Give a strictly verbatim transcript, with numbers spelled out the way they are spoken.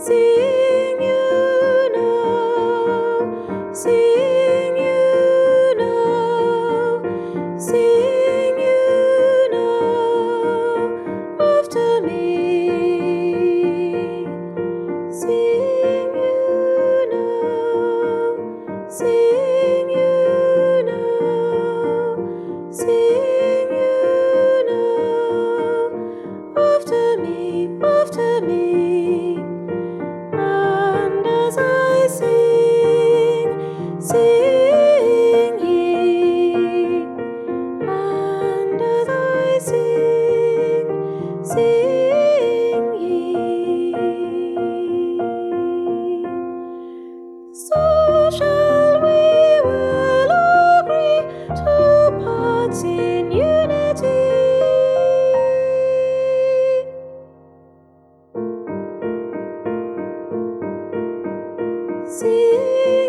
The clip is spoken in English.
Sing you now, sing you now, sing you now after me. Sing you now, sing you now, sing you now after me, after me. And as I sing, sing ye. And as I sing, sing ye. So shall we well agree to part in unity. See